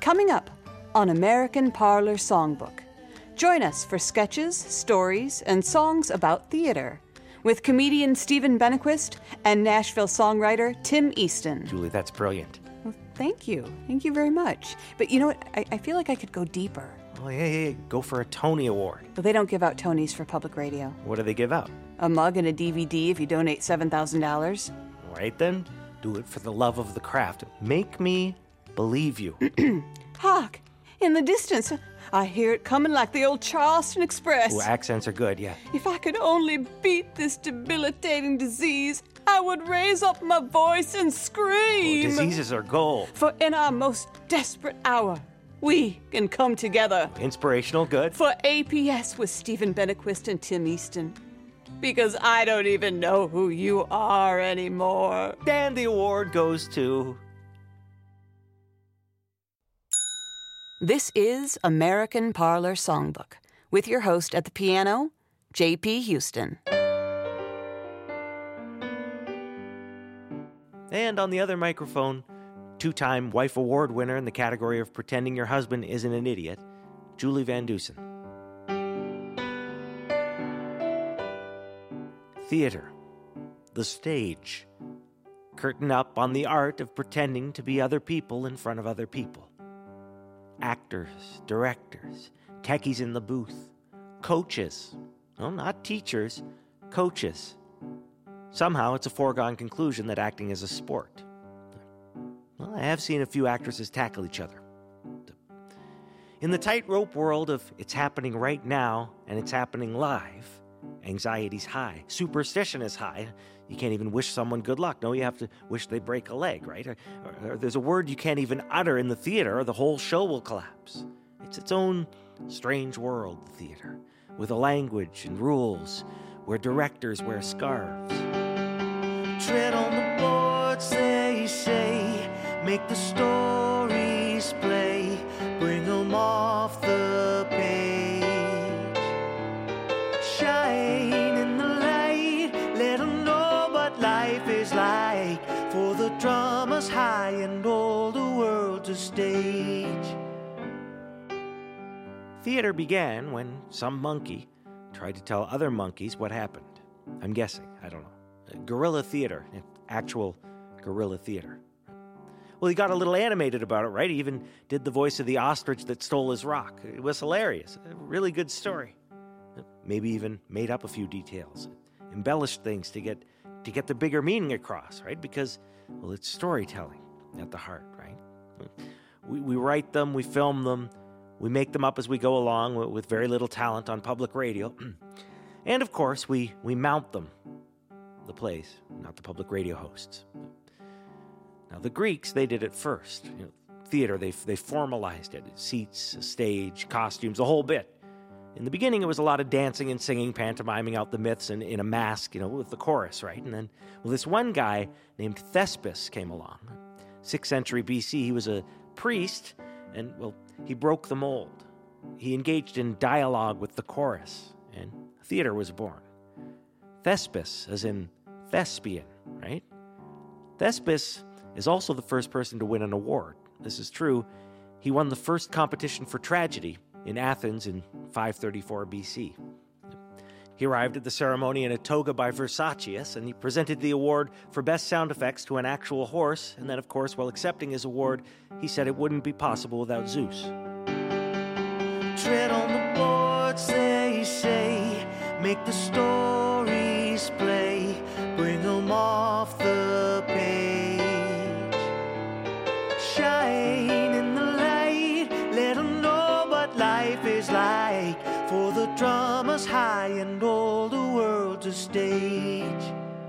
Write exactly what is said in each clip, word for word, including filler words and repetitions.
Coming up on American Parlor Songbook. Join us for sketches, stories, and songs about theater with comedian Stephen Benequist and Nashville songwriter Tim Easton. Julie, that's brilliant. Well, thank you. Thank you very much. But you know what? I, I feel like I could go deeper. Oh, hey, hey, go for a Tony Award. But they don't give out Tonys for public radio. What do they give out? A mug and a D V D if you donate seven thousand dollars. All right, then. Do it for the love of the craft. Make me believe you. Hark! In the distance, I hear it coming like the old Charleston Express. Ooh, accents are good, yeah. If I could only beat this debilitating disease, I would raise up my voice and scream. Oh, diseases are gold. For in our most desperate hour, we can come together. Inspirational, good. For A P S with Stephen Benequist and Tim Easton. Because I don't even know who you are anymore. And the award goes to... This is American Parlor Songbook with your host at the piano, J P Houston. And on the other microphone, two-time Wife Award winner in the category of Pretending Your Husband Isn't an Idiot, Julie Van Dusen. Theater. The stage. Curtain up on the art of pretending to be other people in front of other people. Actors, directors, techies in the booth, coaches. Well, not teachers, coaches. Somehow it's a foregone conclusion that acting is a sport. Well, I have seen a few actresses tackle each other. In the tightrope world of it's happening right now and it's happening live, anxiety's high, superstition is high. You can't even wish someone good luck. No, you have to wish they break a leg, right? Or, or, or there's a word you can't even utter in the theater or the whole show will collapse. It's its own strange world, the theater, with a language and rules where directors wear scarves. Tread on the boards, they say, make the stories play, bring them off the page. Shine in the light, let them know what life is like, for the drama's high and all the world's a stage. Theater began when some monkey tried to tell other monkeys what happened. I'm guessing, I don't know. Guerrilla theater, actual guerrilla theater. Well, he got a little animated about it, right? He even did the voice of the ostrich that stole his rock. It was hilarious. A really good story. Maybe even made up a few details, embellished things to get to get the bigger meaning across, right? Because, well, it's storytelling at the heart, right? We, we write them, we film them, we make them up as we go along with very little talent on public radio. And, of course, we, we mount them, the plays, not the public radio hosts. Now, the Greeks, they did it first. You know, theater, they they formalized it. Seats, a stage, costumes, the whole bit. In the beginning, it was a lot of dancing and singing, pantomiming out the myths in, in a mask, you know, with the chorus, right? And then, well, this one guy named Thespis came along. sixth century B C, he was a priest, and, well, he broke the mold. He engaged in dialogue with the chorus, and theater was born. Thespis, as in thespian, right? Thespis is also the first person to win an award. This is true. He won the first competition for tragedy in Athens in five thirty-four B C. He arrived at the ceremony in a toga by Versace, and he presented the award for best sound effects to an actual horse, and then, of course, while accepting his award, he said it wouldn't be possible without Zeus. Tread on the boards, they say, make the stories play, bring them off the page. Shine in the light, let them know what life is like, for the drama's high and all the world's a stage.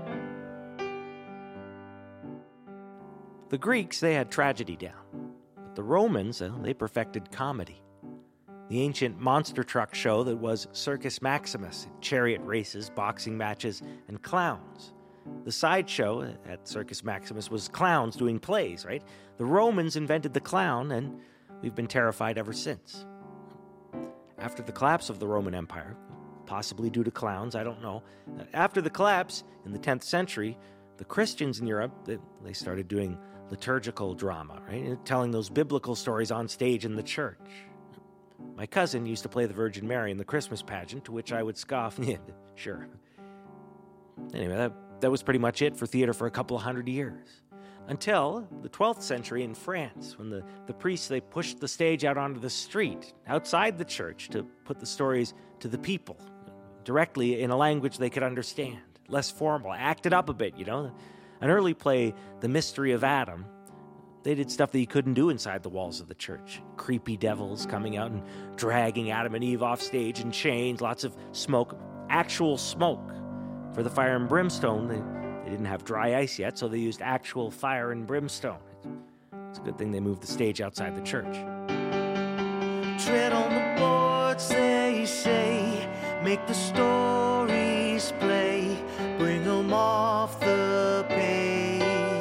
The Greeks, they had tragedy down, but the Romans, uh, they perfected comedy. The ancient monster truck show that was Circus Maximus, chariot races, boxing matches, and clowns. The sideshow at Circus Maximus was clowns doing plays, right? The Romans invented the clown, and we've been terrified ever since. After the collapse of the Roman Empire, possibly due to clowns, I don't know. After the collapse, in the tenth century, the Christians in Europe, they, they started doing liturgical drama, right? Telling those biblical stories on stage in the church. My cousin used to play the Virgin Mary in the Christmas pageant, to which I would scoff, yeah, sure. Anyway, that, that was pretty much it for theater for a couple of hundred years. Until the twelfth century in France, when the, the priests, they pushed the stage out onto the street, outside the church, to put the stories to the people, directly in a language they could understand, less formal, acted up a bit, you know. An early play, The Mystery of Adam, they did stuff that you couldn't do inside the walls of the church. Creepy devils coming out and dragging Adam and Eve off stage in chains, lots of smoke, actual smoke. For the fire and brimstone, they, they didn't have dry ice yet, so they used actual fire and brimstone. It's a good thing they moved the stage outside the church. Tread on the boards, they say, make the stories play, bring them off the page.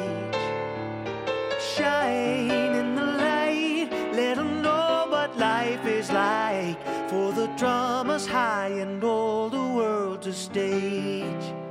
Shine in the light, let them know what life is like, for the drama's high and all the world's a stage.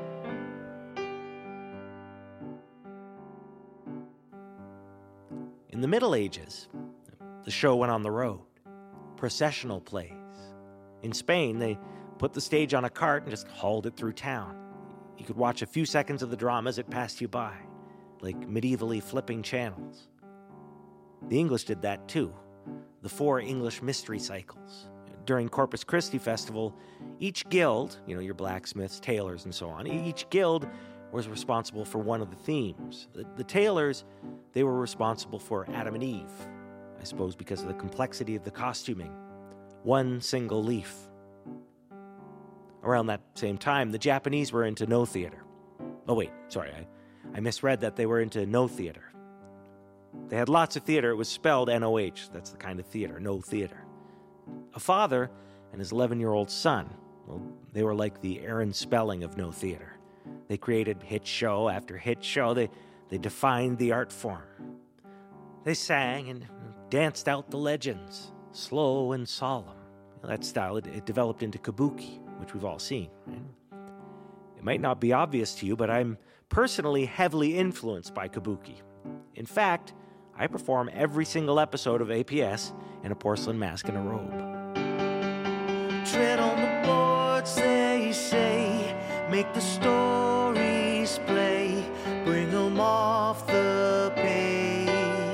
In the Middle Ages, the show went on the road. Processional plays. In Spain, they put the stage on a cart and just hauled it through town. You could watch a few seconds of the drama as it passed you by, like medievally flipping channels. The English did that too. The four English mystery cycles. During Corpus Christi Festival, each guild, you know, your blacksmiths, tailors, and so on, each guild was responsible for one of the themes. The, the tailors, they were responsible for Adam and Eve, I suppose because of the complexity of the costuming. One single leaf. Around that same time, the Japanese were into no theater. Oh wait, sorry, I, I misread that. They were into no theater. They had lots of theater. It was spelled N O H. That's the kind of theater, no theater. A father and his eleven-year-old son, well, they were like the Aaron Spelling of no theater. They created hit show after hit show. They, they defined the art form. They sang and danced out the legends, slow and solemn. That style, it, it developed into kabuki, which we've all seen. Right? It might not be obvious to you, but I'm personally heavily influenced by kabuki. In fact, I perform every single episode of A P S in a porcelain mask and a robe. Tread on the boards, they say, make the stories play, bring them off the page.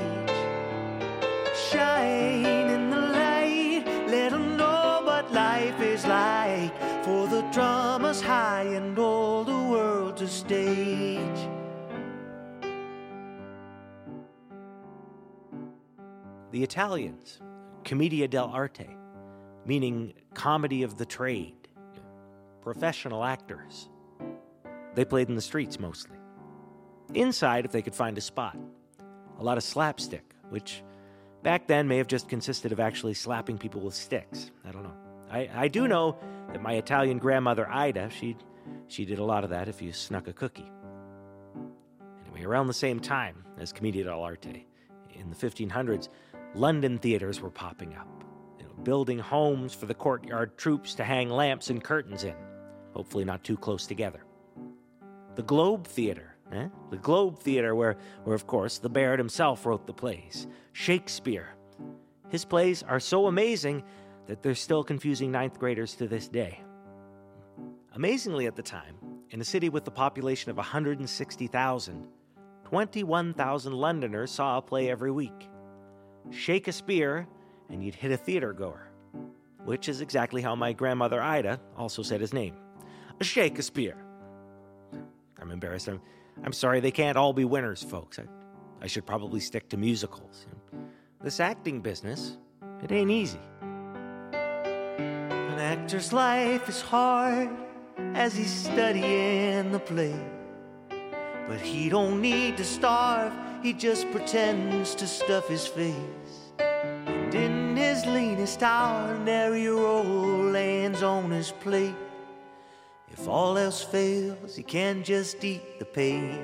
Shine in the light, let them know what life is like, for the drama's high and all the world's a stage. The Italians, commedia dell'arte, meaning comedy of the trade, professional actors. They played in the streets mostly. Inside, if they could find a spot. A lot of slapstick, which back then may have just consisted of actually slapping people with sticks. I don't know. I, I do know that my Italian grandmother, Ida, she she did a lot of that if you snuck a cookie. Anyway, around the same time as commedia dell'arte, in the fifteen hundreds, London theaters were popping up, you know, building homes for the courtyard troops to hang lamps and curtains in, hopefully not too close together. The Globe Theater, eh? The Globe Theater where, where, of course, the Baird himself wrote the plays. Shakespeare. His plays are so amazing that they're still confusing ninth graders to this day. Amazingly at the time, in a city with a population of one hundred sixty thousand, twenty-one thousand Londoners saw a play every week. Shake a spear, and you'd hit a theater goer, which is exactly how my grandmother Ida also said his name. Shake a spear. I'm embarrassed. I'm, I'm sorry, they can't all be winners, folks. I, I should probably stick to musicals. This acting business, it ain't easy. An actor's life is hard as he's studying the play. But he don't need to starve, he just pretends to stuff his face. And in his leanest hour, nary a roll lands on his plate. If all else fails, he can just eat the page.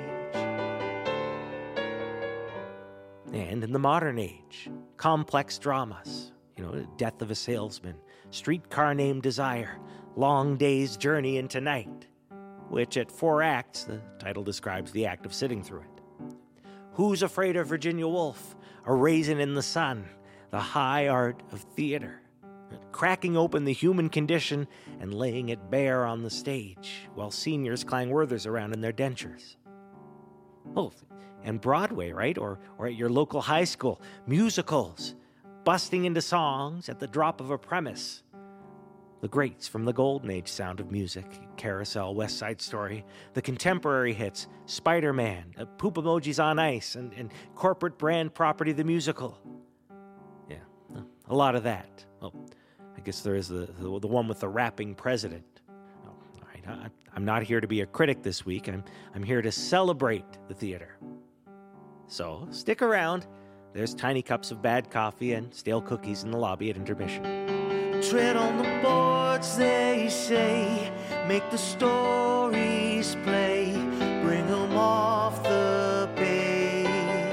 And in the modern age, complex dramas, you know, Death of a Salesman, Streetcar Named Desire, Long Day's Journey into Night, which at four acts, the title describes the act of sitting through it. Who's Afraid of Virginia Woolf? A Raisin in the Sun, the high art of theater, cracking open the human condition and laying it bare on the stage while seniors clang Werthers around in their dentures. Oh, and Broadway, right? Or, or at your local high school, musicals, busting into songs at the drop of a premise. The greats from the golden age sound of music, Carousel, West Side Story, the contemporary hits, Spider-Man, uh, Poop Emojis on Ice, and, and corporate brand property, the musical. Yeah, a lot of that. Oh, I guess there is the, the, the one with the rapping president. Oh, all right, I, I'm not here to be a critic this week. I'm, I'm here to celebrate the theater. So stick around. There's tiny cups of bad coffee and stale cookies in the lobby at intermission. Tread on the boards, they say, make the stories play, bring them off the page.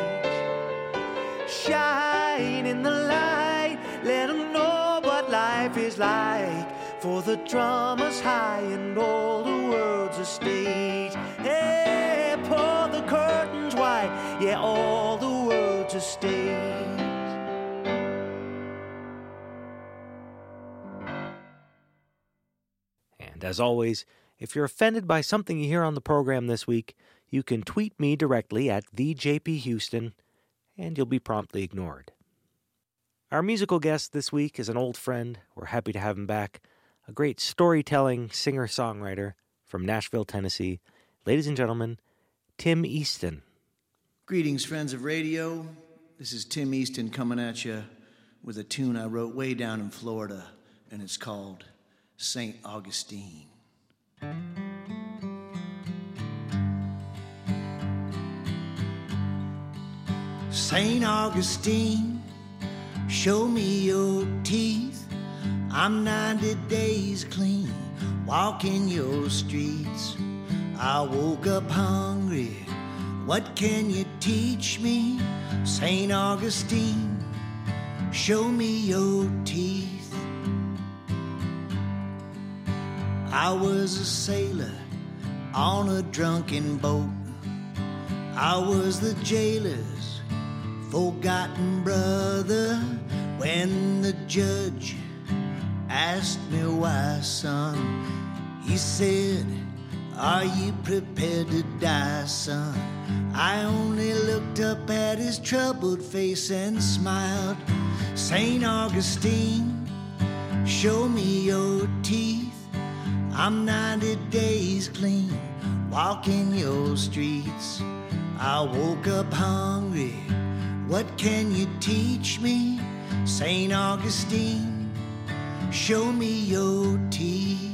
Shine in the light, let them know what life is like, for the drama's high and all the world's a stage. Hey, pull the curtains wide, yeah, all the world's a stage. And as always, if you're offended by something you hear on the program this week, you can tweet me directly at the J P Houston, and you'll be promptly ignored. Our musical guest this week is an old friend. We're happy to have him back. A great storytelling singer-songwriter from Nashville, Tennessee. Ladies and gentlemen, Tim Easton. Greetings, friends of radio. This is Tim Easton coming at you with a tune I wrote way down in Florida, and it's called Saint Augustine. Saint Augustine, show me your teeth. I'm ninety days clean, walking your streets. I woke up hungry, what can you teach me? Saint Augustine, show me your teeth. I was a sailor on a drunken boat. I was the jailer's forgotten brother when the judge asked me why, son. He said, are you prepared to die, son? I only looked up at his troubled face and smiled. Saint Augustine, show me your teeth. I'm ninety days clean, walking your streets. I woke up hungry, what can you teach me? Saint Augustine, show me your teeth.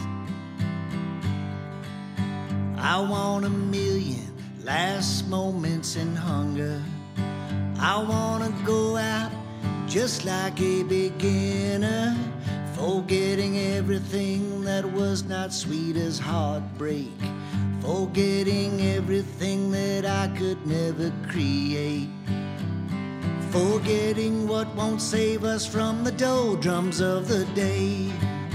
I want a million last moments in hunger. I want to go out just like a beginner, forgetting everything that was not sweet as heartbreak, forgetting everything that I could never create, forgetting what won't save us from the doldrums of the day.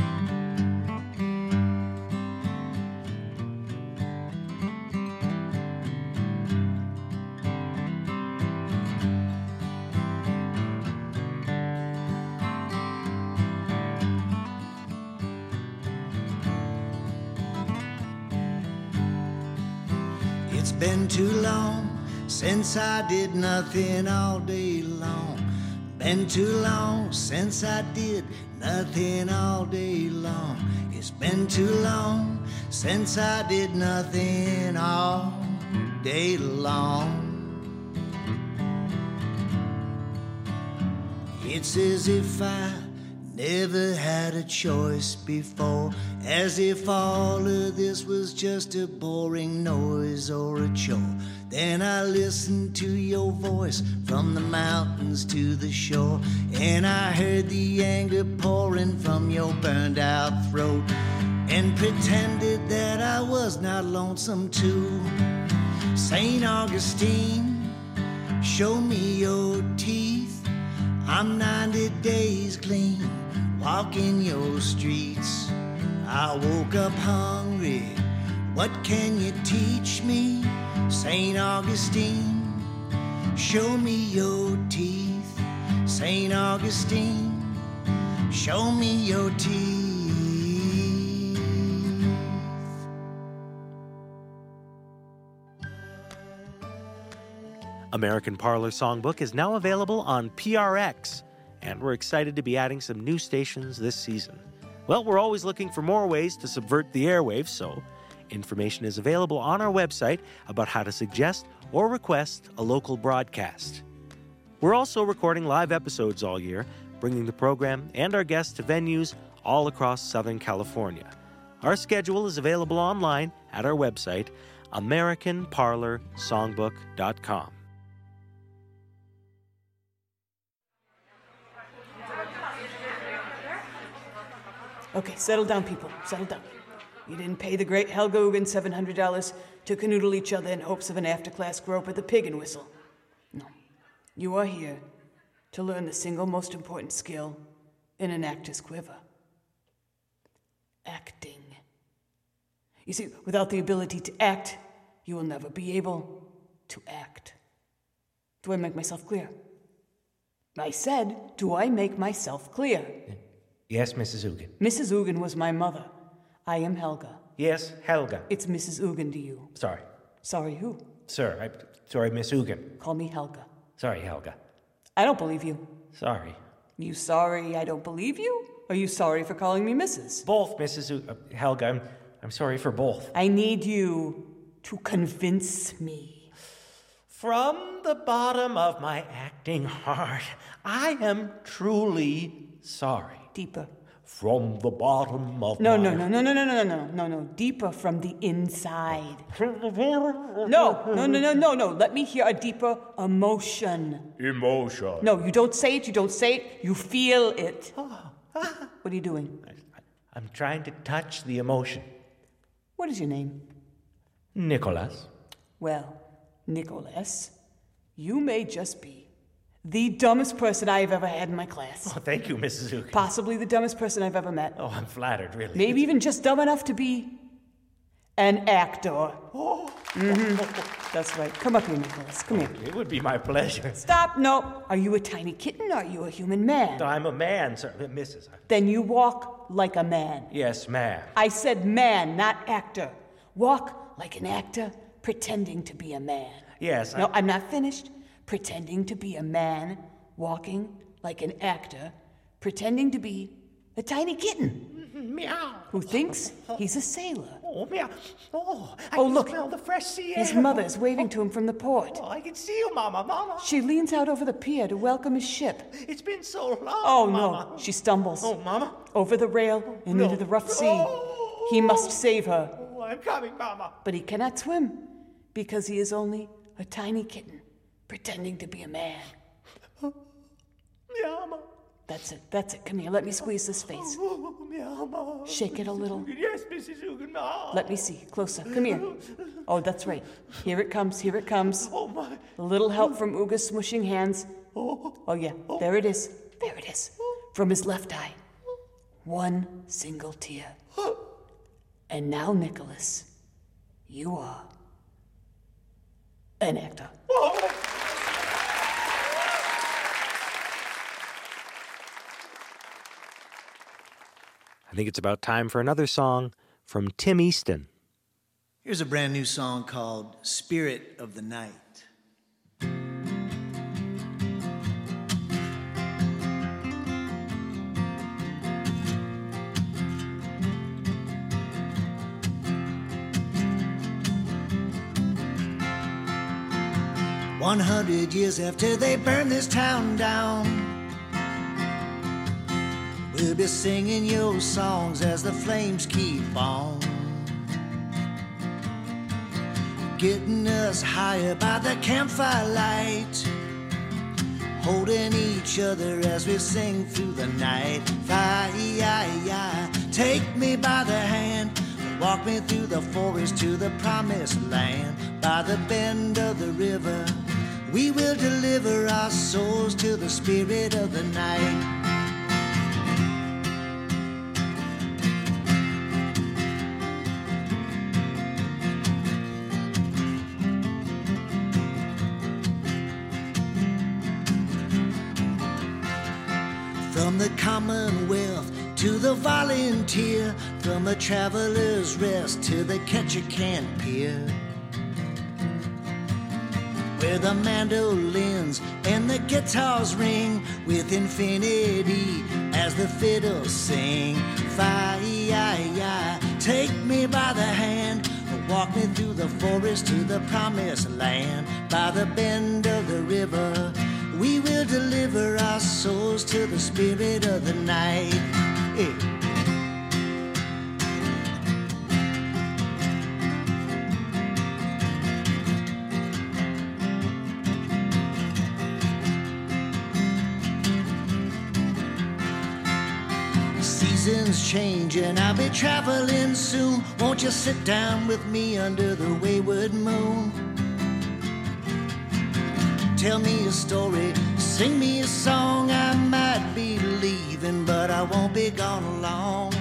It's been too long since I did nothing all day long. Been too long since I did nothing all day long. It's been too long since I did nothing all day long. It's as if I never had a choice before, as if all of this was just a boring noise or a chore. Then I listened to your voice from the mountains to the shore, and I heard the anger pouring from your burned out throat, and pretended that I was not lonesome too. Saint Augustine, show me your teeth. I'm ninety days clean, walking your streets. I woke up hungry, what can you teach me? Saint Augustine, show me your teeth. Saint Augustine, show me your teeth. American Parlor Songbook is now available on P R X, and we're excited to be adding some new stations this season. Well, we're always looking for more ways to subvert the airwaves, so information is available on our website about how to suggest or request a local broadcast. We're also recording live episodes all year, bringing the program and our guests to venues all across Southern California. Our schedule is available online at our website, american parlor songbook dot com. Okay, settle down, people. Settle down. You didn't pay the great Helga Ugin seven hundred dollars to canoodle each other in hopes of an after-class grope at the Pig and Whistle. No. You are here to learn the single most important skill in an actor's quiver. Acting. You see, without the ability to act, you will never be able to act. Do I make myself clear? I said, do I make myself clear? Yes, Missus Ugin. Missus Ugin was my mother. I am Helga. Yes, Helga. It's Missus Ugin to you. Sorry. Sorry who? Sir, I, sorry, Miss Ugin. Call me Helga. Sorry, Helga. I don't believe you. Sorry. You sorry I don't believe you? Or you sorry for calling me Missus? Both, Missus U- uh, Helga. I'm, I'm sorry for both. I need you to convince me. From the bottom of my acting heart, I am truly sorry. Deeper. From the bottom of No, my... no, no, no, no, no, no, no, no, no. Deeper from the inside. No, no, no, no, no, no. Let me hear a deeper emotion. Emotion. No, you don't say it, you don't say it, you feel it. What are you doing? I, I'm trying to touch the emotion. What is your name? Nicholas. Well, Nicholas, you may just be the dumbest person I've ever had in my class. Oh, thank you, Missus Ugin. Possibly the dumbest person I've ever met. Oh, I'm flattered, really. Maybe even just dumb enough to be an actor. Oh. Mm-hmm. That's right. Come up here, Nicholas. Come here. It would be my pleasure. Stop. No. Are you a tiny kitten or are you a human man? I'm a man, sir. Missus Then you walk like a man. Yes, ma'am. I said man, not actor. Walk like an actor pretending to be a man. Yes, No, I... I'm not finished. Pretending to be a man, walking like an actor, pretending to be a tiny kitten. Meow. Who thinks he's a sailor. Oh, meow. Oh, I Oh, can look. smell the fresh sea air. His mother is waving to him from the port. Oh, I can see you, Mama, Mama. She leans out over the pier to welcome his ship. It's been so long, Oh, Mama. no. She stumbles. Oh, Mama. Over the rail and No. into the rough sea. Oh. He must save her. Oh, I'm coming, Mama. But he cannot swim because he is only a tiny kitten pretending to be a man. Meow, Mama. That's it. That's it. Come here. Let me squeeze this face. Oh, meow, Mama. Shake it a little. Yes, Missus Ugin. No. Let me see. Closer. Come here. Oh, that's right. Here it comes. Here it comes. Oh, my. A little help from Uga's smushing hands. Oh. Oh, yeah. There it is. There it is. From his left eye. One single tear. And now, Nicholas, you are an actor. I think it's about time for another song from Tim Easton. Here's a brand new song called Spirit of the Night. One hundred years after they burned this town down, we'll be singing your songs as the flames keep on, getting us higher by the campfire light, holding each other as we sing through the night. Fire, take me by the hand, walk me through the forest to the promised land. By the bend of the river, we will deliver our souls to the spirit of the night. From the Commonwealth to the Volunteer, from the Traveler's Rest to the Ketchikan Pier, where the mandolins and the guitars ring with infinity as the fiddles sing. Fi, take me by the hand, walk me through the forest to the promised land. By the bend of the river, we will deliver our souls to the spirit of the night. Hey. Seasons change and I'll be traveling soon. Won't you sit down with me under the wayward moon? Tell me a story, sing me a song. I might be leaving, but I won't be gone long.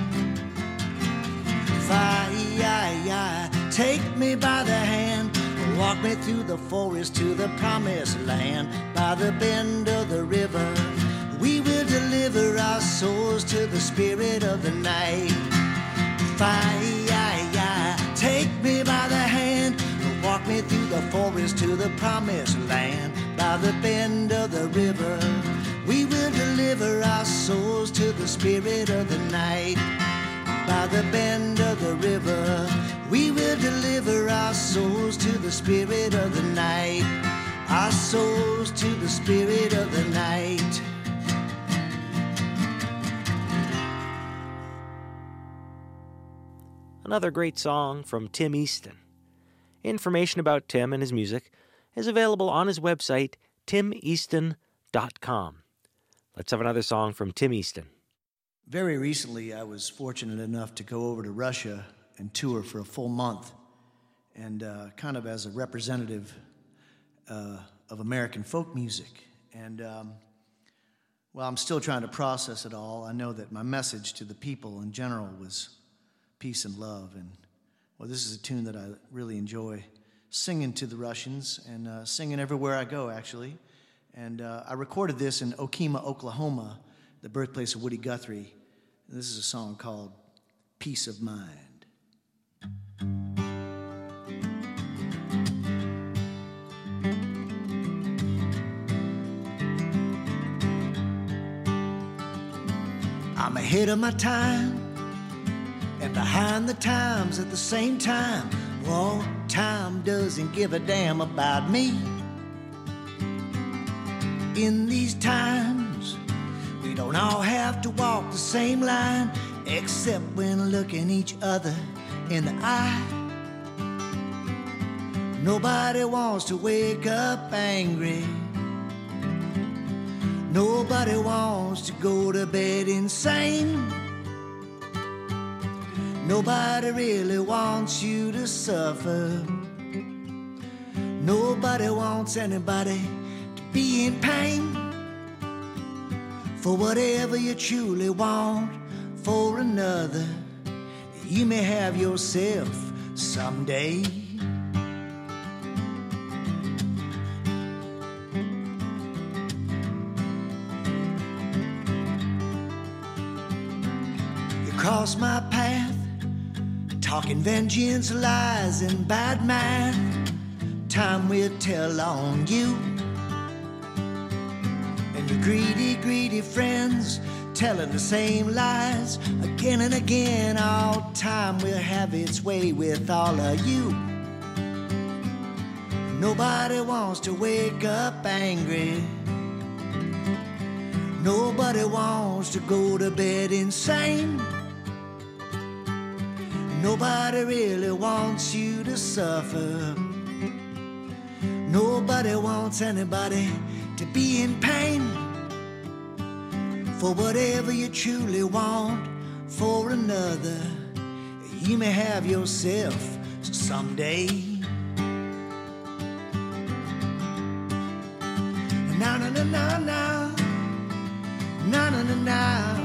Fi, take me by the hand, walk me through the forest to the promised land. By the bend of the river, we will deliver our souls to the spirit of the night. Fi, take me by the hand, walk me through the forest to the promised land. By the bend of the river, we will deliver our souls to the spirit of the night. By the bend of the river, we will deliver our souls to the spirit of the night. Our souls to the spirit of the night. Another great song from Tim Easton. Information about Tim and his music is available on his website, tim easton dot com. Let's have another song from Tim Easton. Very recently, I was fortunate enough to go over to Russia and tour for a full month, and uh, kind of as a representative uh, of American folk music. And um, while I'm still trying to process it all, I know that my message to the people in general was peace and love. And well, this is a tune that I really enjoy singing to the Russians and uh, singing everywhere I go, actually. And uh, I recorded this in Okima, Oklahoma, the birthplace of Woody Guthrie. And this is a song called Peace of Mind. I'm ahead of my time and behind the times at the same time. Well, time doesn't give a damn about me. In these times, we don't all have to walk the same line, except when looking each other in the eye. Nobody wants to wake up angry. Nobody wants to go to bed insane. Nobody really wants you to suffer. Nobody wants anybody to be in pain. For whatever you truly want for another, you may have yourself someday. You cross my path, talking vengeance, lies, and bad math. Time will tell on you. And your greedy, greedy friends telling the same lies again and again. All time will have its way with all of you. Nobody wants to wake up angry. Nobody wants to go to bed insane. Nobody really wants you to suffer. Nobody wants anybody to be in pain. For whatever you truly want for another, you may have yourself someday. Na na na na na, na na na na.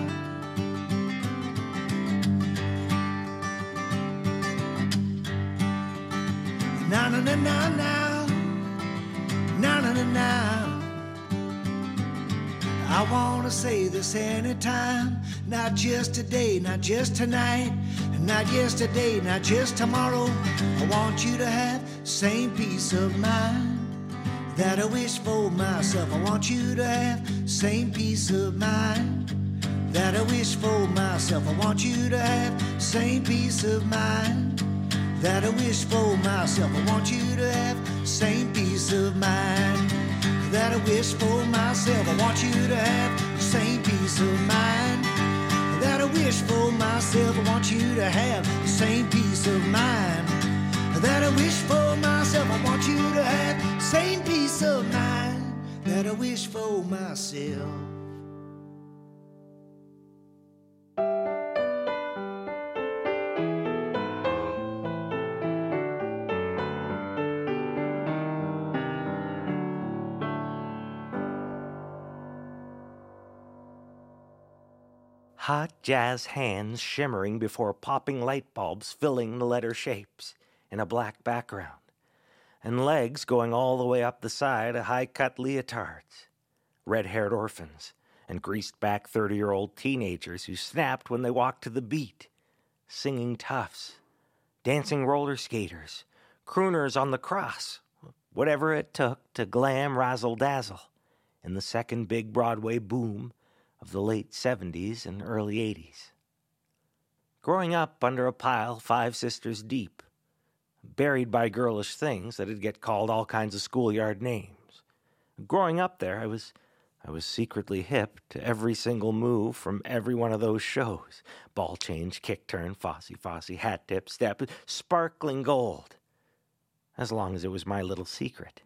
Na na na na na, na na na na. I wanna say this anytime, not just today, not just tonight, not yesterday, not just tomorrow. I want you to have the same peace of mind that I wish for myself. I want you to have the same peace of mind that I wish for myself. I want you to have the same peace of mind that I wish for myself. I want you to have the same peace of mind that I wish for myself. I want you to have the same peace of mind that I wish for myself. I want you to have the same peace of mind that I wish for myself. I want you to have the same peace of mind that I wish for myself. Hot jazz hands shimmering before popping light bulbs filling the letter shapes in a black background, and legs going all the way up the side of high-cut leotards, red-haired orphans, and greased-back thirty-year-old teenagers who snapped when they walked to the beat, singing toughs, dancing roller skaters, crooners on the cross, whatever it took to glam razzle-dazzle in the second big Broadway boom of the late seventies and early eighties. Growing up under a pile five sisters deep, buried by girlish things that'd get called all kinds of schoolyard names. Growing up there, I was I was secretly hip to every single move from every one of those shows. Ball change, kick turn, Fosse, Fosse, hat tip, step, sparkling gold. As long as it was my little secret.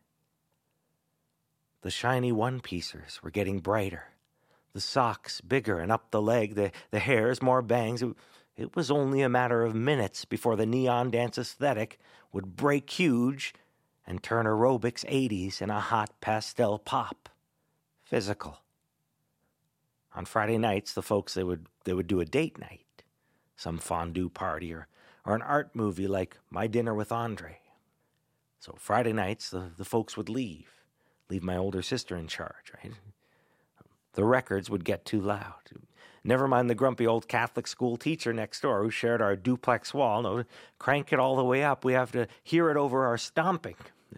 The shiny one-piecers were getting brighter. The socks bigger and up the leg, the, the hairs more bangs. It, it was only a matter of minutes before the neon dance aesthetic would break huge and turn aerobics eighties in a hot pastel pop. Physical. On Friday nights, the folks, they would they would do a date night, some fondue party or, or an art movie like My Dinner with Andre. So Friday nights, the, the folks would leave, leave my older sister in charge, right? The records would get too loud. Never mind the grumpy old Catholic school teacher next door who shared our duplex wall. No, crank it all the way up. We have to hear it over our stomping.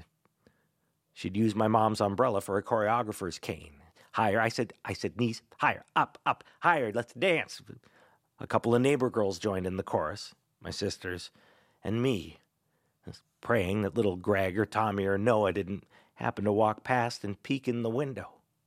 She'd use my mom's umbrella for a choreographer's cane. Higher. I said, I said, niece, higher, up, up, higher, let's dance. A couple of neighbor girls joined in the chorus, my sisters, and me, praying that little Greg or Tommy or Noah didn't happen to walk past and peek in the window.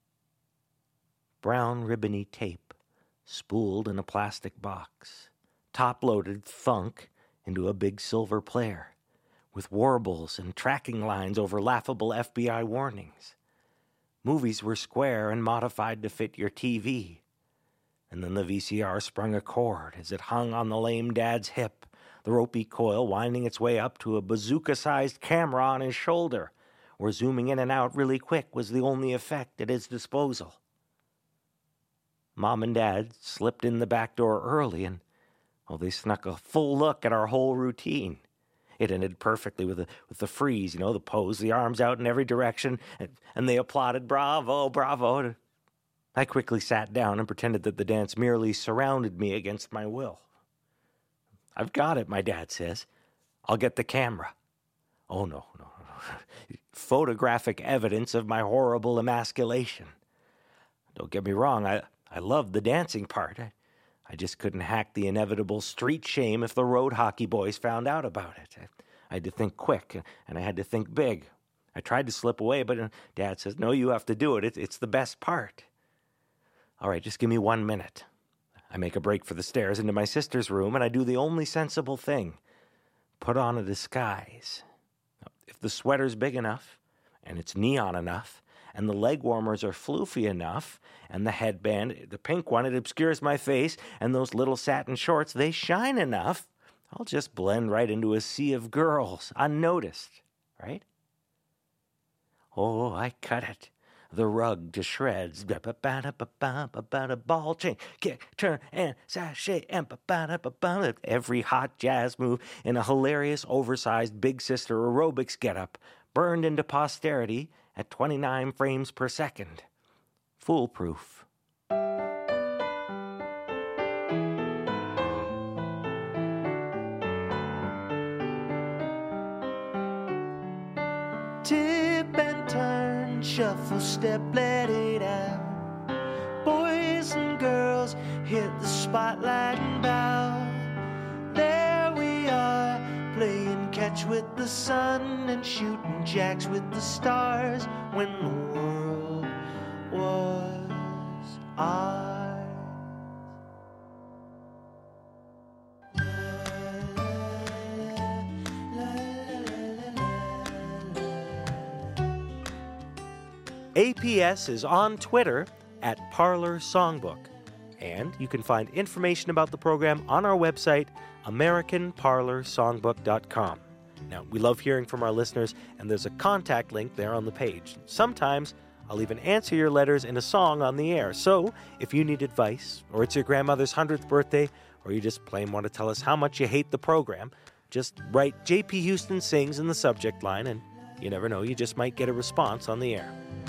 Brown ribbony tape, spooled in a plastic box, top-loaded thunk into a big silver player, with warbles and tracking lines over laughable F B I warnings. Movies were square and modified to fit your T V. And then the V C R sprung a cord as it hung on the lame dad's hip, the ropey coil winding its way up to a bazooka-sized camera on his shoulder, where zooming in and out really quick was the only effect at his disposal. Mom and Dad slipped in the back door early, and, oh, they snuck a full look at our whole routine. It ended perfectly with the, with the freeze, you know, the pose, the arms out in every direction, and, and they applauded, bravo, bravo. I quickly sat down and pretended that the dance merely surrounded me against my will. I've got it, my dad says. I'll get the camera. Oh, no, no, no. Photographic evidence of my horrible emasculation. Don't get me wrong, I... I loved the dancing part. I, I just couldn't hack the inevitable street shame if the road hockey boys found out about it. I, I had to think quick, and I had to think big. I tried to slip away, but Dad says, no, you have to do it. it. It's the best part. All right, just give me one minute. I make a break for the stairs into my sister's room, and I do the only sensible thing. Put on a disguise. If the sweater's big enough, and it's neon enough, and the leg warmers are floofy enough, and the headband, the pink one, it obscures my face, and those little satin shorts, they shine enough, I'll just blend right into a sea of girls, unnoticed, right? Oh, I cut it. The rug to shreds. Ball chain, kick, turn, and sashay, and every hot jazz move in a hilarious, oversized Big Sister aerobics getup, burned into posterity at twenty-nine frames per second. Foolproof, shuffle step, let it out. Boys and girls hit the spotlight and bow. There we are, playing catch with the sun and shooting jacks with the stars when the world was ours. A P S is on Twitter at Parlor Songbook. And you can find information about the program on our website, American Parlor Songbook dot com. Now, we love hearing from our listeners, and there's a contact link there on the page. Sometimes I'll even answer your letters in a song on the air. So, if you need advice, or it's your grandmother's hundredth birthday, or you just plain want to tell us how much you hate the program, just write J P Houston Sings in the subject line, and you never know, you just might get a response on the air.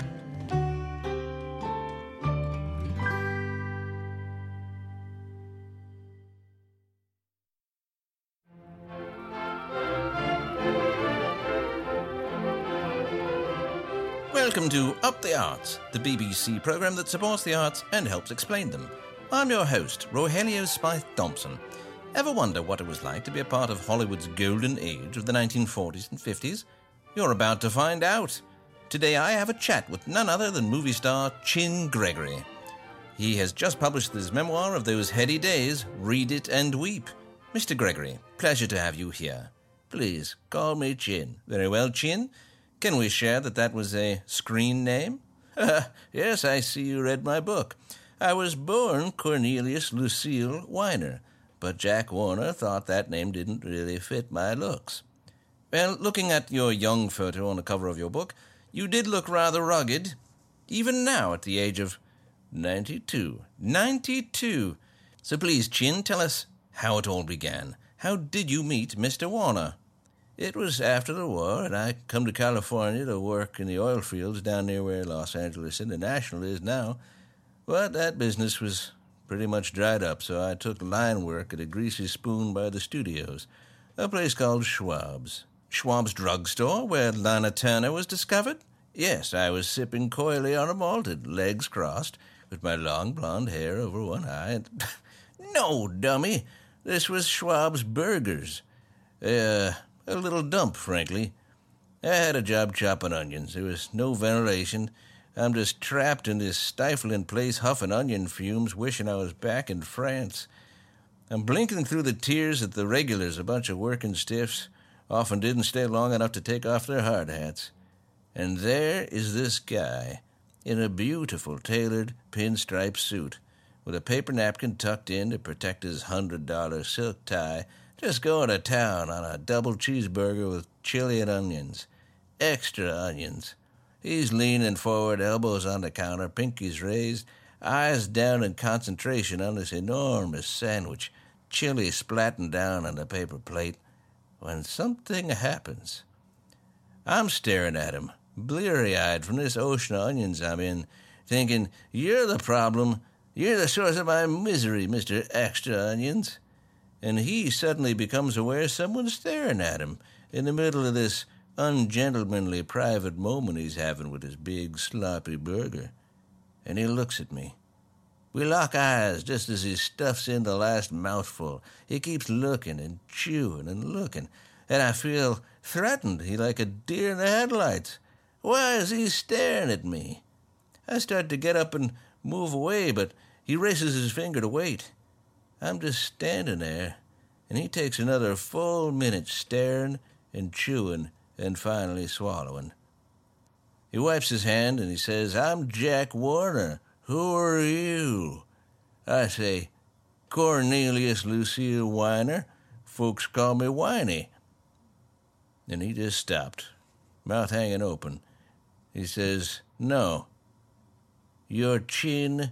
Welcome to Up the Arts, the B B C programme that supports the arts and helps explain them. I'm your host, Rogelio Spithe Thompson. Ever wonder what it was like to be a part of Hollywood's golden age of the nineteen forties and fifties? You're about to find out. Today I have a chat with none other than movie star Chin Gregory. He has just published his memoir of those heady days, Read It and Weep. Mister Gregory, pleasure to have you here. Please, call me Chin. Very well, Chin. Can we share that that was a screen name? Uh, yes, I see you read my book. I was born Cornelius Lucille Weiner, but Jack Warner thought that name didn't really fit my looks. Well, looking at your young photo on the cover of your book, you did look rather rugged, even now at the age of ninety-two. ninety-two! So please, Chin, tell us how it all began. How did you meet Mister Warner? It was after the war, and I come to California to work in the oil fields down near where Los Angeles International is now. But that business was pretty much dried up, so I took line work at a greasy spoon by the studios, a place called Schwab's. Schwab's drugstore, where Lana Turner was discovered? Yes, I was sipping coyly on a malted, legs crossed, with my long blonde hair over one eye. And no, dummy, this was Schwab's Burgers. Uh... A little dump, frankly. I had a job chopping onions. There was no ventilation. I'm just trapped in this stifling place, huffing onion fumes, wishing I was back in France. I'm blinking through the tears at the regulars, a bunch of working stiffs, often didn't stay long enough to take off their hard hats. And there is this guy, in a beautiful tailored pinstripe suit, with a paper napkin tucked in to protect his hundred dollar silk tie, just going to town on a double cheeseburger with chili and onions. Extra onions. He's leaning forward, elbows on the counter, pinkies raised, eyes down in concentration on this enormous sandwich, chili splatting down on the paper plate, when something happens. I'm staring at him, bleary-eyed from this ocean of onions I'm in, thinking, you're the problem. You're the source of my misery, Mister Extra Onions. And he suddenly becomes aware someone's staring at him in the middle of this ungentlemanly private moment he's having with his big, sloppy burger. And he looks at me. We lock eyes just as he stuffs in the last mouthful. He keeps looking and chewing and looking, and I feel threatened. He like a deer in the headlights. Why is he staring at me? I start to get up and move away, but he raises his finger to wait. I'm just standing there, and he takes another full minute staring and chewing and finally swallowing. He wipes his hand and he says, I'm Jack Warner. Who are you? I say, Cornelius Lucille Weiner. Folks call me Whiny. And he just stopped, mouth hanging open. He says, no. You're Chin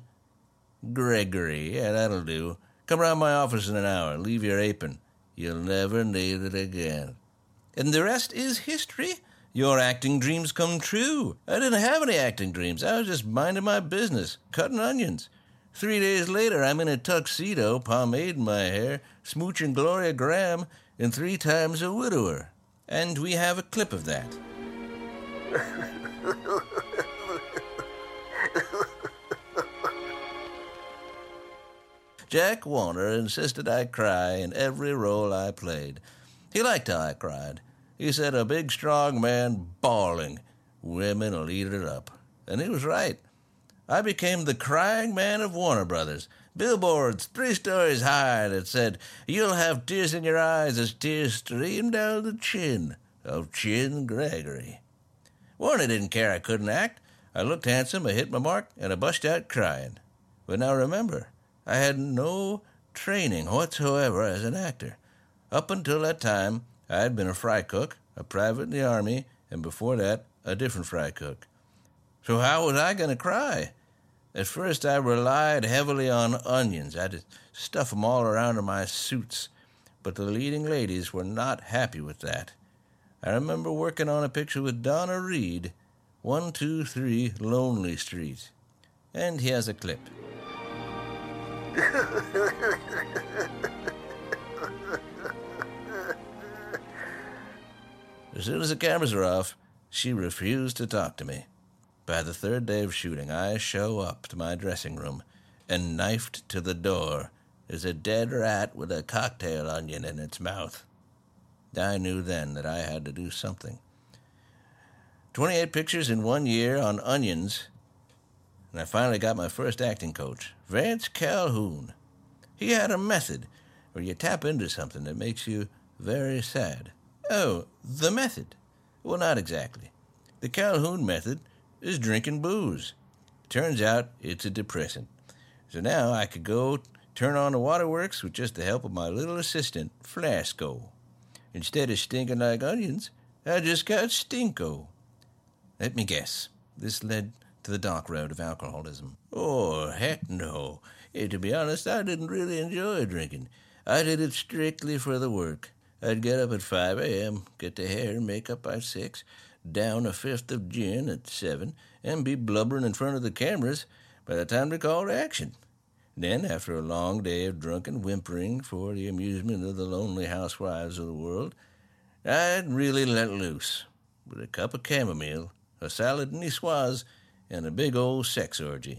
Gregory. Yeah, that'll do. Come round my office in an hour. Leave your apron. You'll never need it again. And the rest is history. Your acting dreams come true. I didn't have any acting dreams. I was just minding my business, cutting onions. Three days later, I'm in a tuxedo, pomade in my hair, smooching Gloria Graham, and three times a widower. And we have a clip of that. Jack Warner insisted I cry in every role I played. He liked how I cried. He said a big, strong man bawling, women'll eat it up. And he was right. I became the crying man of Warner Brothers. Billboards three stories high that said, "You'll have tears in your eyes as tears stream down the chin of Chin Gregory." Warner didn't care I couldn't act. I looked handsome, I hit my mark, and I bust out crying. But now remember, I had no training whatsoever as an actor. Up until that time, I had been a fry cook, a private in the Army, and before that, a different fry cook. So how was I going to cry? At first, I relied heavily on onions. I had to stuff them all around in my suits. But the leading ladies were not happy with that. I remember working on a picture with Donna Reed, one two three Lonely Street. And he has a clip. As soon as the cameras were off, she refused to talk to me. By the third day of shooting, I show up to my dressing room, and knifed to the door is a dead rat with a cocktail onion in its mouth. I knew then that I had to do something. twenty-eight pictures in one year on onions, and I finally got my first acting coach, Vance Calhoun. He had a method where you tap into something that makes you very sad. Oh, the method? Well, not exactly. The Calhoun method is drinking booze. Turns out it's a depressant. So now I could go turn on the waterworks with just the help of my little assistant, Flasco. Instead of stinking like onions, I just got stinko. Let me guess. This led to the dark road of alcoholism. Oh, heck no. Yeah, to be honest, I didn't really enjoy drinking. I did it strictly for the work. I'd get up at five a.m., get the hair and makeup by six, down a fifth of gin at seven, and be blubbering in front of the cameras by the time they called action. Then, after a long day of drunken whimpering for the amusement of the lonely housewives of the world, I'd really let loose with a cup of chamomile, a salad niçoise, and a big old sex orgy.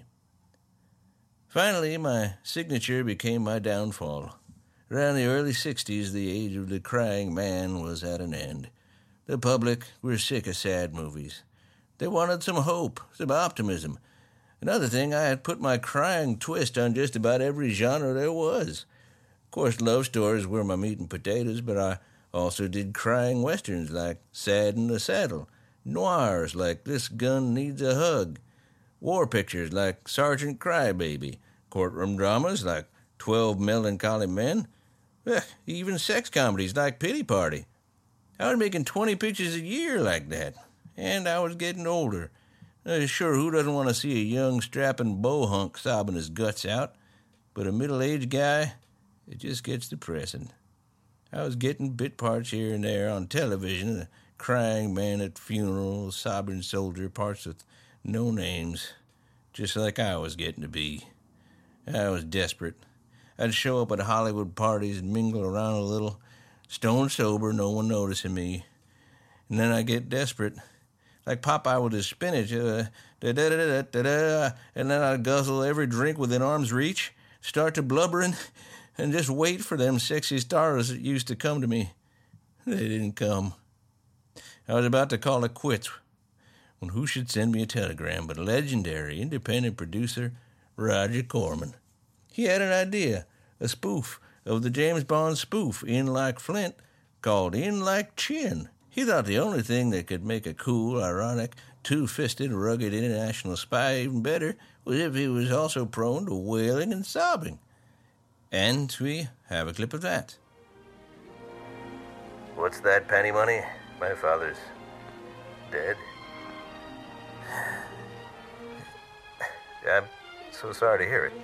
Finally, my signature became my downfall. Around the early sixties, the age of the crying man was at an end. The public were sick of sad movies. They wanted some hope, some optimism. Another thing, I had put my crying twist on just about every genre there was. Of course, love stories were my meat and potatoes, but I also did crying westerns like Sad in the Saddle, noirs like This Gun Needs a Hug, war pictures like Sergeant Crybaby, courtroom dramas like Twelve Melancholy Men, eh, even sex comedies like Pity Party. I was making twenty pictures a year like that, and I was getting older. Uh, sure, who doesn't want to see a young, strapping bohunk sobbing his guts out? But a middle-aged guy, it just gets depressing. I was getting bit parts here and there on television, a crying man at funerals, sobbing soldier, parts with no names, just like I was getting to be. I was desperate. I'd show up at Hollywood parties and mingle around a little, stone sober, no one noticing me. And then I'd get desperate. Like Popeye with his spinach, uh, da-da-da-da-da-da, and then I'd guzzle every drink within arm's reach, start to blubbering, and just wait for them sexy stars that used to come to me. They didn't come. I was about to call it quits when who should send me a telegram but legendary independent producer Roger Corman. He had an idea, a spoof of the James Bond spoof, In Like Flint, called In Like Chin. He thought the only thing that could make a cool, ironic, two-fisted, rugged international spy even better was if he was also prone to wailing and sobbing. And we have a clip of that. What's that, Penny Money? My father's dead. I'm so sorry to hear it.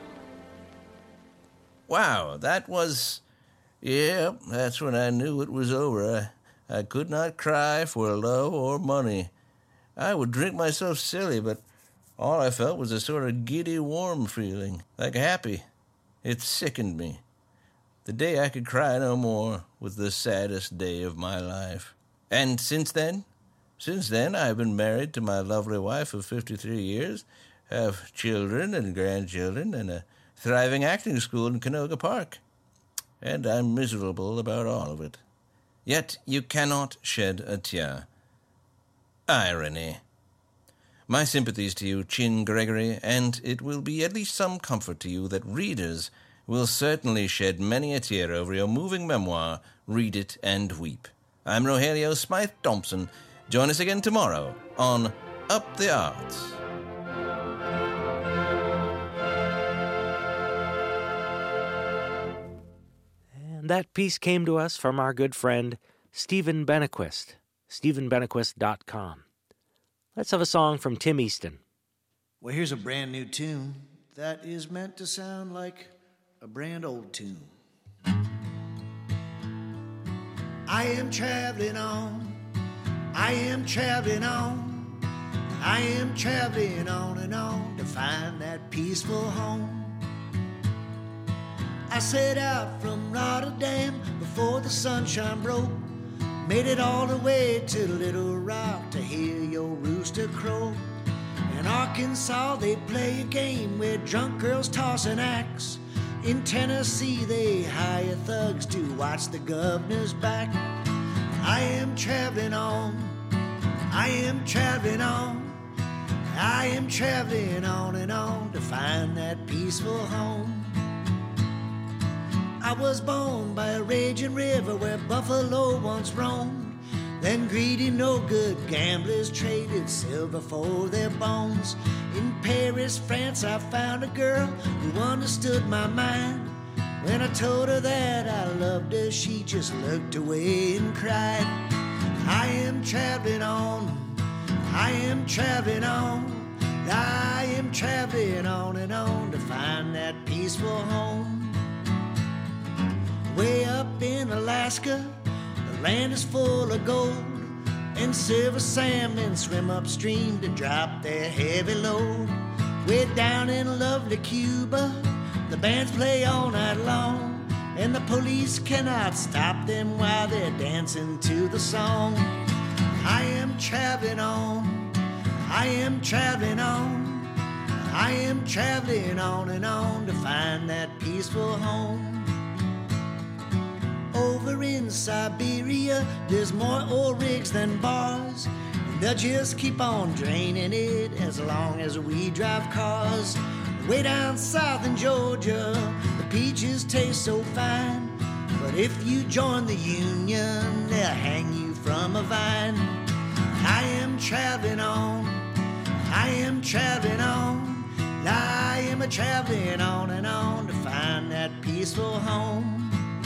Wow, that was... Yeah, that's when I knew it was over. I... I could not cry for love or money. I would drink myself silly, but all I felt was a sort of giddy, warm feeling, like happy. It sickened me. The day I could cry no more was the saddest day of my life. And since then, since then, I have been married to my lovely wife of fifty-three years, have children and grandchildren, and a thriving acting school in Canoga Park. And I'm miserable about all of it. Yet you cannot shed a tear. Irony. My sympathies to you, Chin Gregory, and it will be at least some comfort to you that readers will certainly shed many a tear over your moving memoir, Read It and Weep. I'm Rogelio Smythe Thompson. Join us again tomorrow on Up the Arts. And that piece came to us from our good friend Stephen Benequist, stephen benequist dot com. Let's have a song from Tim Easton. Well, here's a brand new tune that is meant to sound like a brand old tune. I am traveling on, I am traveling on, I am traveling on and on to find that peaceful home. I set out from Rotterdam before the sunshine broke. Made it all the way to Little Rock to hear your rooster crow. In Arkansas they play a game where drunk girls toss an axe. In Tennessee they hire thugs to watch the governor's back. I am traveling on, I am traveling on, I am traveling on and on to find that peaceful home. I was born by a raging river where buffalo once roamed. Then greedy, no-good gamblers traded silver for their bones. In Paris, France, I found a girl who understood my mind. When I told her that I loved her, she just looked away and cried. I am traveling on, I am traveling on, I am traveling on and on to find that peaceful home. Way up in Alaska, the land is full of gold, and silver salmon swim upstream to drop their heavy load. Way down in lovely Cuba, the bands play all night long, and the police cannot stop them while they're dancing to the song. I am traveling on, I am traveling on, I am traveling on and on to find that peaceful home. Over in Siberia, there's more oil rigs than bars, and they'll just keep on draining it as long as we drive cars. Way down south in Georgia, the peaches taste so fine, but if you join the union, they'll hang you from a vine. I am traveling on, I am traveling on, I am a traveling on and on to find that peaceful home.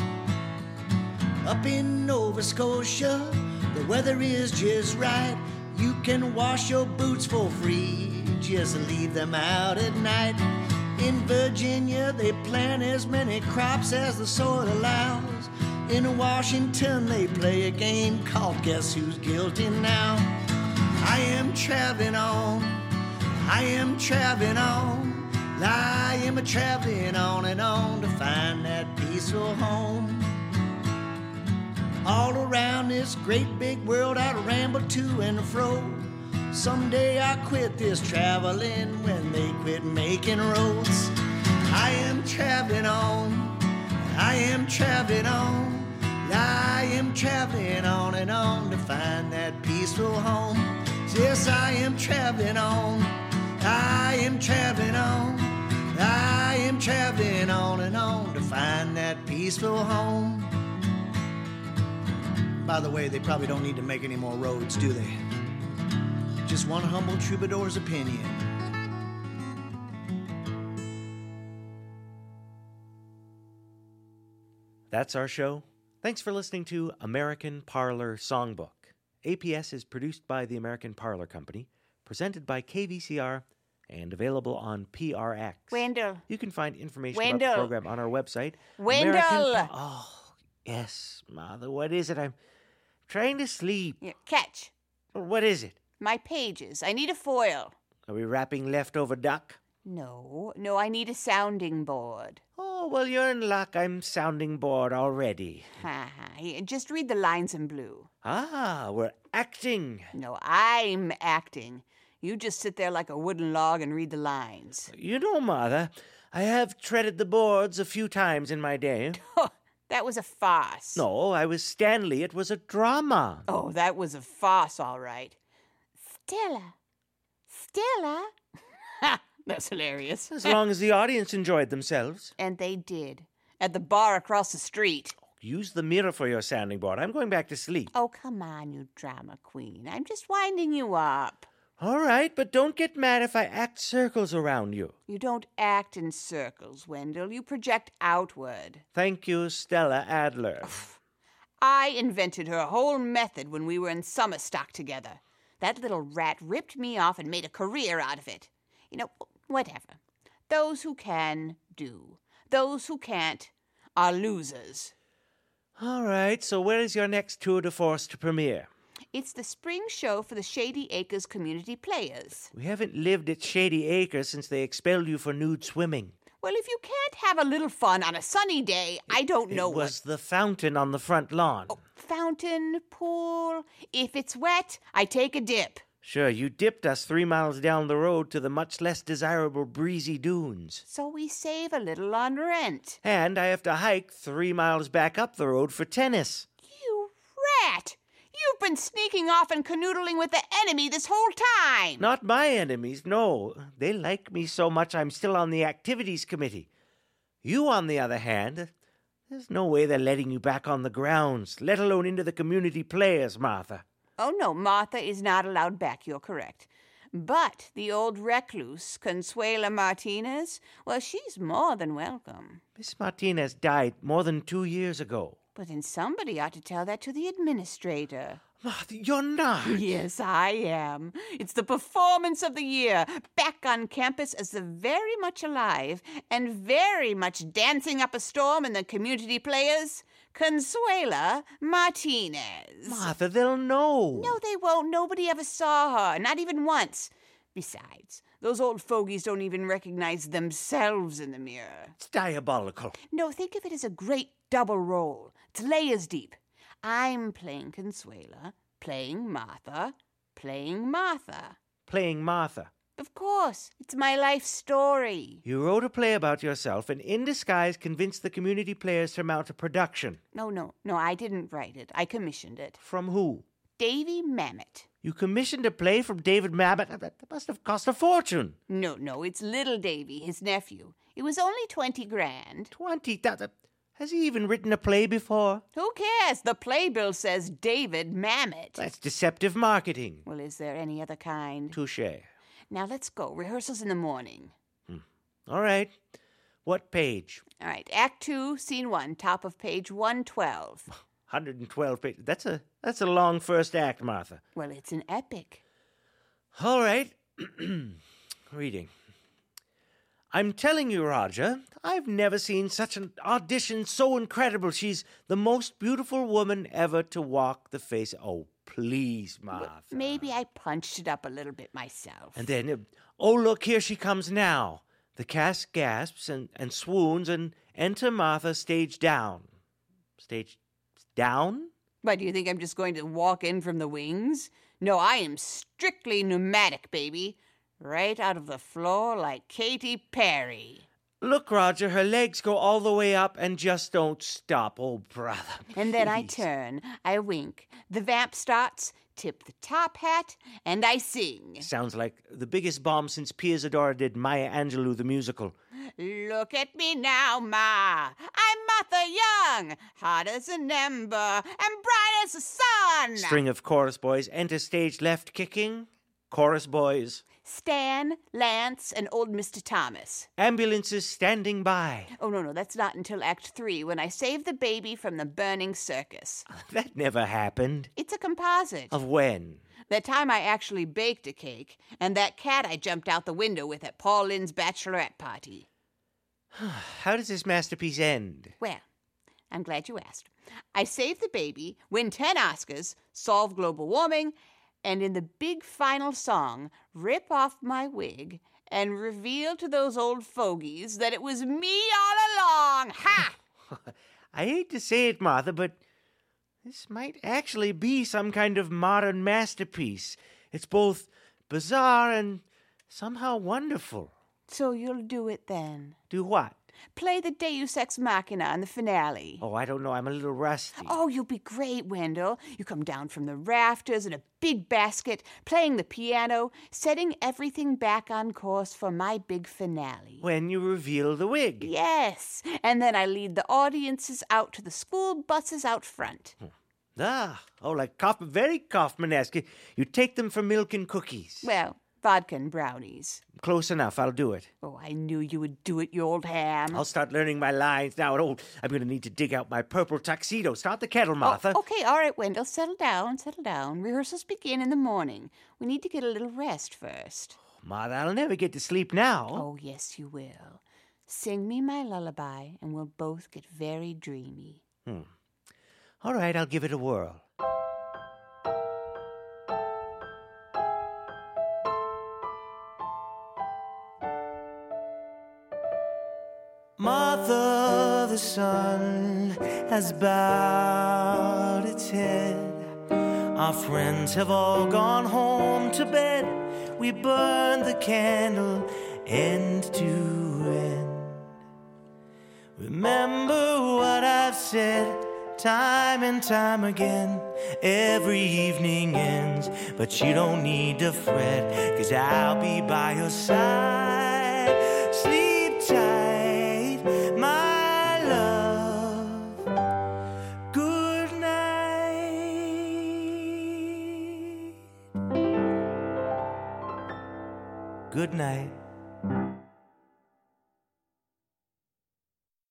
Up in Nova Scotia, the weather is just right. You can wash your boots for free, just leave them out at night. In Virginia, they plant as many crops as the soil allows. In Washington, they play a game called Guess Who's Guilty Now. I am traveling on, I am traveling on, I am a traveling on and on to find that peaceful home. All around this great big world I ramble to and fro. Someday I'll quit this traveling when they quit making roads. I am traveling on, I am traveling on, I am traveling on and on to find that peaceful home. Yes, I am traveling on, I am traveling on, I am traveling on and on to find that peaceful home. By the way, they probably don't need to make any more roads, do they? Just one humble troubadour's opinion. That's our show. Thanks for listening to American Parlor Songbook. A P S is produced by the American Parlor Company, presented by K V C R, and available on P R X. Wendell. You can find information Wendell. about the program on our website. Wendell! American... Oh, yes, Mother. What is it? I'm trying to sleep. Yeah, catch. What is it? My pages. I need a foil. Are we wrapping leftover duck? No, no, I need a sounding board. Oh, well, you're in luck. I'm sounding bored already. Ha ha. Just read the lines in blue. Ah, we're acting. No, I'm acting. You just sit there like a wooden log and read the lines. You know, Mother, I have treaded the boards a few times in my day. Oh, that was a farce. No, I was Stanley. It was a drama. Oh, that was a farce, all right. Stella. Stella? Ha! That's hilarious. As long as the audience enjoyed themselves. And they did. At the bar across the street. Use the mirror for your sounding board. I'm going back to sleep. Oh, come on, you drama queen. I'm just winding you up. All right, but don't get mad if I act circles around you. You don't act in circles, Wendell. You project outward. Thank you, Stella Adler. I invented her whole method when we were in summer stock together. That little rat ripped me off and made a career out of it. You know, whatever. Those who can, do. Those who can't are losers. All right, so where is your next tour de force to premiere? It's the spring show for the Shady Acres Community Players. We haven't lived at Shady Acres since they expelled you for nude swimming. Well, if you can't have a little fun on a sunny day, I don't know It was what... the fountain on the front lawn. Oh, fountain, pool. If it's wet, I take a dip. Sure, you dipped us three miles down the road to the much less desirable breezy dunes. So we save a little on rent. And I have to hike three miles back up the road for tennis. You rat! You've been sneaking off and canoodling with the enemy this whole time! Not my enemies, no. They like me so much I'm still on the activities committee. You, on the other hand, there's no way they're letting you back on the grounds, let alone into the community players, Martha. Oh, no, Martha is not allowed back, you're correct. But the old recluse, Consuela Martinez, well, she's more than welcome. Miss Martinez died more than two years ago. But then somebody ought to tell that to the administrator. Martha, you're not. Yes, I am. It's the performance of the year. Back on campus as the very much alive and very much dancing up a storm in the community players, Consuela Martinez. Martha, they'll know. No, they won't. Nobody ever saw her, not even once. Besides, those old fogies don't even recognize themselves in the mirror. It's diabolical. No, think of it as a great double role. It's layers deep. I'm playing Consuela, playing Martha, playing Martha. Playing Martha. Of course, it's my life story. You wrote a play about yourself and in disguise convinced the community players to mount a production. No, no, no, I didn't write it. I commissioned it. From who? Davy Mamet. You commissioned a play from David Mamet? That must have cost a fortune. No, no, it's little Davy, his nephew. It was only twenty grand. Twenty thousand? Has he even written a play before? Who cares? The playbill says David Mamet. That's deceptive marketing. Well, is there any other kind? Touché. Now let's go. Rehearsals in the morning. Hmm. All right. What page? All right. Act two, scene one, top of page one twelve. one hundred twelve pages. That's a, that's a long first act, Martha. Well, it's an epic. All right. Reading. I'm telling you, Roger, I've never seen such an audition so incredible. She's the most beautiful woman ever to walk the face. Oh, please, Martha. Well, maybe I punched it up a little bit myself. And then, uh, oh, look, here she comes now. The cast gasps and, and swoons, and enter Martha stage down. Stage down? But do you think I'm just going to walk in from the wings? No, I am strictly pneumatic, baby. Right out of the floor like Katy Perry. Look, Roger, her legs go all the way up and just don't stop. Oh, brother. And then I please. turn, I wink. The vamp starts, tip the top hat, and I sing. Sounds like the biggest bomb since Pia Zadora did Maya Angelou the musical. Look at me now, Ma. I'm Martha Young, hot as an ember and bright as the sun. String of chorus boys enter stage left kicking. Chorus boys. Stan, Lance, and old Mister Thomas. Ambulances standing by. Oh, no, no, that's not until Act Three, when I save the baby from the burning circus. That never happened. It's a composite. Of when? That time I actually baked a cake, and that cat I jumped out the window with at Paul Lynn's bachelorette party. How does this masterpiece end? Well, I'm glad you asked. I save the baby, win ten Oscars, solve global warming, and in the big final song, rip off my wig and reveal to those old fogies that it was me all along. Ha! I hate to say it, Martha, but this might actually be some kind of modern masterpiece. It's both bizarre and somehow wonderful. So you'll do it then. Do what? Play the Deus Ex Machina in the finale. Oh, I don't know. I'm a little rusty. Oh, you'll be great, Wendell. You come down from the rafters in a big basket, playing the piano, setting everything back on course for my big finale. When you reveal the wig. Yes, and then I lead the audiences out to the school buses out front. Ah, oh, like Kauf- very Kaufman-esque. You take them for milk and cookies. Well, vodka and brownies. Close enough. I'll do it. Oh, I knew you would do it, you old ham. I'll start learning my lines now. Oh, I'm going to need to dig out my purple tuxedo. Start the kettle, Martha. Oh, okay, all right, Wendell. Settle down, settle down. Rehearsals begin in the morning. We need to get a little rest first. Martha, I'll never get to sleep now. Oh, yes, you will. Sing me my lullaby, and we'll both get very dreamy. Hmm. All right, I'll give it a whirl. Martha, the sun has bowed its head. Our friends have all gone home to bed. We burn the candle end to end. Remember what I've said time and time again. Every evening ends, but you don't need to fret, 'cause I'll be by your side. Sleep tight, my love. Good night. Good night.